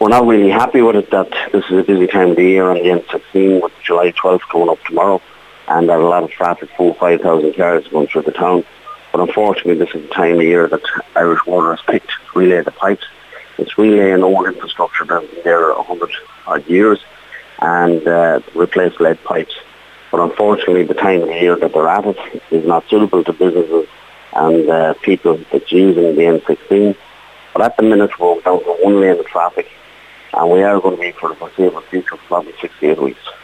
We're not really happy with it that this is a busy time of the year on the N16 with July 12th coming up tomorrow, and there are a lot of traffic, 4,000-5,000 cars going through the town. But unfortunately, this is the time of year that Irish Water has picked to relay the pipes. It's relay an old infrastructure that's been there 100 odd years, and replace lead pipes. But unfortunately, the time of the year that they're at it is not suitable to businesses and people that's using the N16. But at the minute, we're down to one lane of traffic, and we are going to be for the foreseeable future for probably 6 to 8 weeks.